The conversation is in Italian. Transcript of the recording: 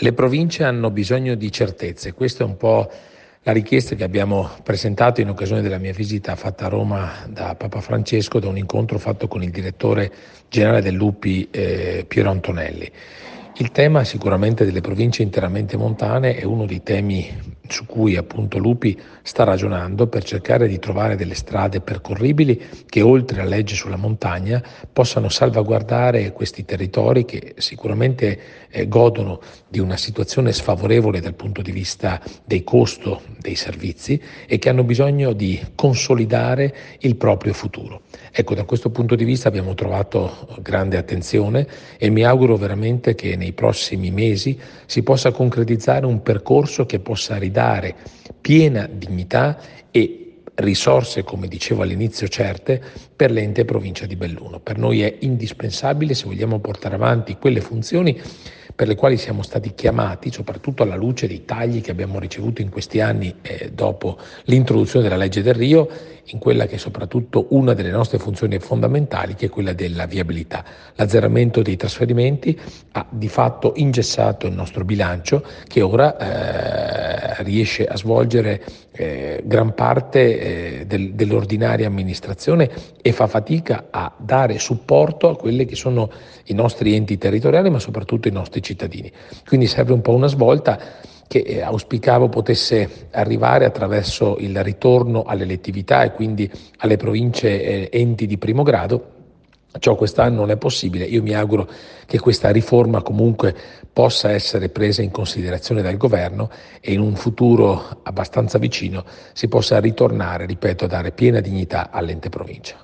Le province hanno bisogno di certezze, questa è un po' la richiesta che abbiamo presentato in occasione della mia visita fatta a Roma da Papa Francesco, da un incontro fatto con il direttore generale dell'UPI Piero Antonelli. Il tema sicuramente delle province interamente montane è uno dei temi su cui appunto l'UPI sta ragionando per cercare di trovare delle strade percorribili che oltre alla legge sulla montagna possano salvaguardare questi territori che sicuramente godono di una situazione sfavorevole dal punto di vista dei costi dei servizi e che hanno bisogno di consolidare il proprio futuro. Ecco, da questo punto di vista abbiamo trovato grande attenzione e mi auguro veramente che nei prossimi mesi si possa concretizzare un percorso che possa ridare piena dignità e risorse, come dicevo all'inizio, certe per l'ente provincia di Belluno. Per noi è indispensabile se vogliamo portare avanti quelle funzioni per le quali siamo stati chiamati, soprattutto alla luce dei tagli che abbiamo ricevuto in questi anni dopo l'introduzione della legge Delrio, in quella che è soprattutto una delle nostre funzioni fondamentali, che è quella della viabilità. L'azzeramento dei trasferimenti ha di fatto ingessato il nostro bilancio, che ora riesce a svolgere gran parte dell'ordinaria amministrazione e fa fatica a dare supporto a quelli che sono i nostri enti territoriali, ma soprattutto i nostri cittadini. Quindi serve un po' una svolta che auspicavo potesse arrivare attraverso il ritorno all'elettività e quindi alle province enti di primo grado. Ciò quest'anno non è possibile. Io mi auguro che questa riforma comunque possa essere presa in considerazione dal governo e in un futuro abbastanza vicino si possa ritornare, ripeto, a dare piena dignità all'ente provincia.